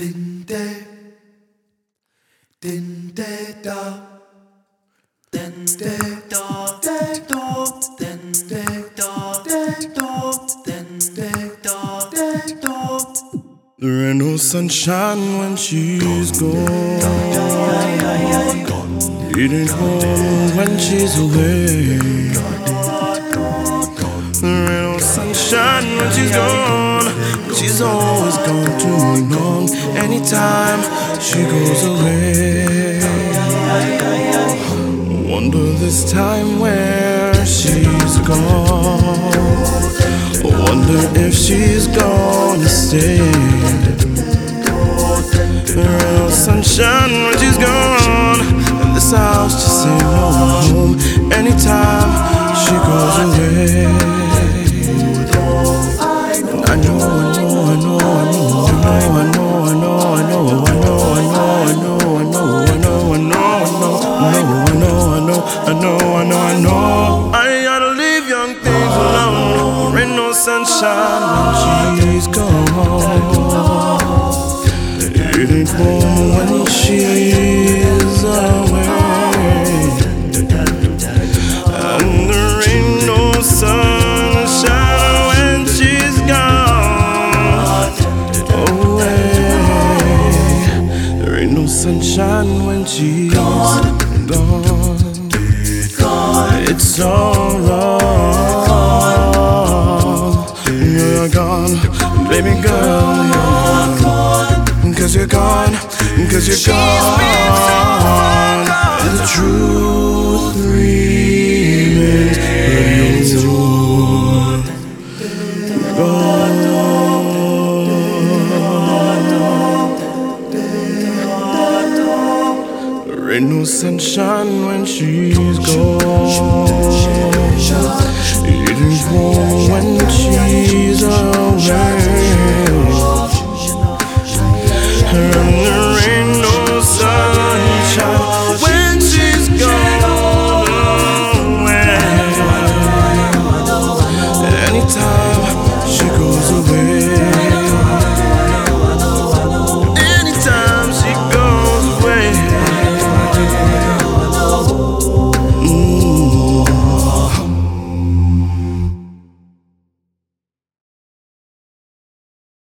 Din de, din de da, din de da, de do, din de da, de do, din de da, de do. There ain't no sunshine when she's gone. It ain't home when she's away. There ain't no sunshine when she's gone. She's always gone too long. Anytime she goes away, wonder this time where she's gone. Wonder if she's gonna stay. There ain't no sunshine when she's gone, and this house just ain't no home. Anytime she goes away, I know, I know, I know, I know, I know, I know, I know, I know, I know, I know, I know, I know, I know, I know. I gotta leave young things alone. There ain't no sunshine when she's gone. It ain't warm when she's away, and there ain't no sunshine when she's gone away. There ain't no sunshine when she's gone. It's all wrong. You're gone, baby girl. You're gone. Cause you're gone, cause you're gone. And the truth remains that you're gone. There ain't no sunshine when she's gone. It ain't warm when